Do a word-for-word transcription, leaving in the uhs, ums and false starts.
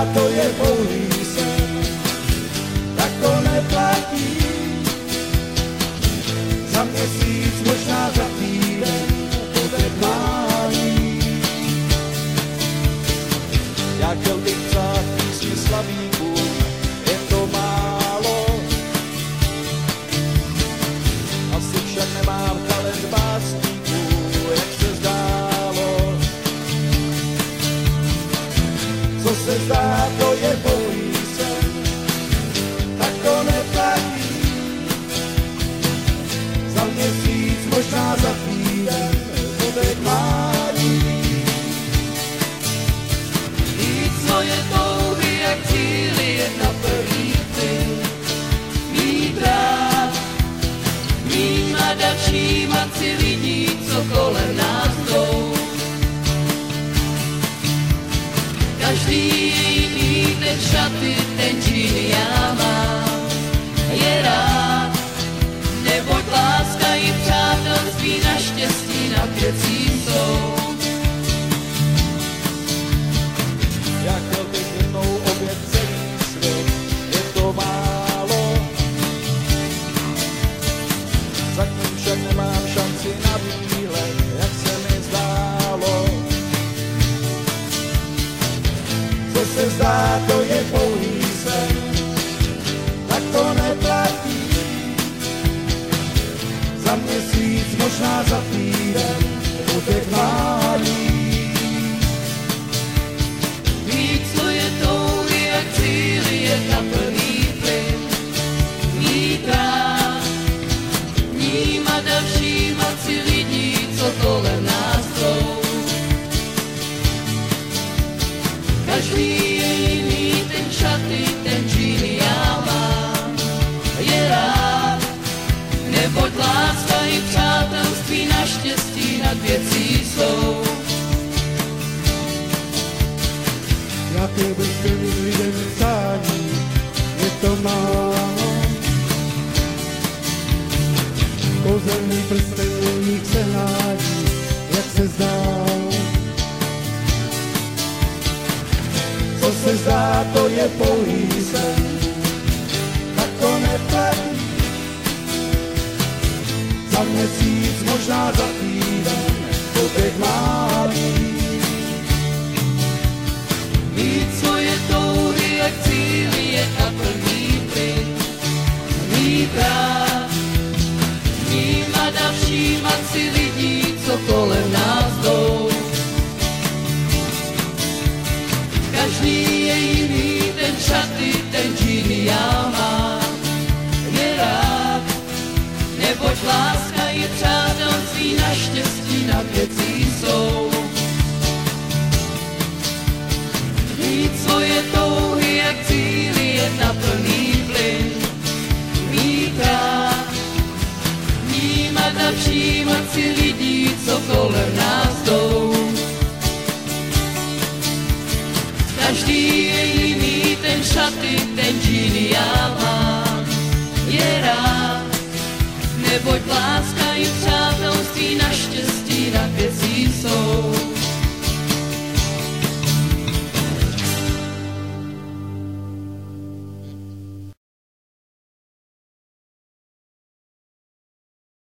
zdá, to je pouhý sen, tak to neplatí. Za měsíc, možná za týden, to teplání. Já chtěl bych psát písni slavíků, je to málo. Asi však nemám talent básníků, jak se zdálo. Co se zdá, to je pouhý sen, tak to neplatí. Za měsíc, možná za týden, bude mládí. Mít svoje touhy, jak cíly, je naplnit ty. Mít rád, vnímat a všímat si lidí, co kolem nás jdou. Každý je jiný, ten šaty, ten džín já mám. Je rád, neboť láska i přátelství naštěstí nad věcí jsou. Já chtěl bych jednou obět celý svět, je to málo. Zatím však nemám šanci na výlet, jak se mi zdálo. Co se zdá, to je pouhý sen, tak to neplatí. Za měsíc, možná za týden, bude mládí. Mít svoje touhy, jak cíly, je na plný plyn. Mít rád, vnímat a všímat si lidí, co kolem nás jdou. Každý je jiný, ten šaty, ten džín já mám. Je rád, neboť láska i přátelství naštěstí nad věcí jsou. Já chtěl bych skrývit lidem stání, je to málo. Kouzelný prsten u nich se hádí, jak se zdálo. Co se zdá, to je pouhý sen, tak to neplatí. Za měsíc, možná za týden, poběh mládí. Mít svoje touhy, jak cíly, je na plný plyn. Mít rád, vnímat a všímat si lidí, co kolem nás jdou. Každý je jiný, ten šaty, ten džín já mám. Je rád, neboť láska i přátelství naštěstí nad věcí jsou. Mít svoje touhy, jak cíly, je na plný plyn. Mít rád, vnímat a všímat si lidí, co kolem nás jdou. Každý je jiný, ten šaty, ten džín já mám. Je rád, neboť láska i přátelství naštěstí nad věcí jsou.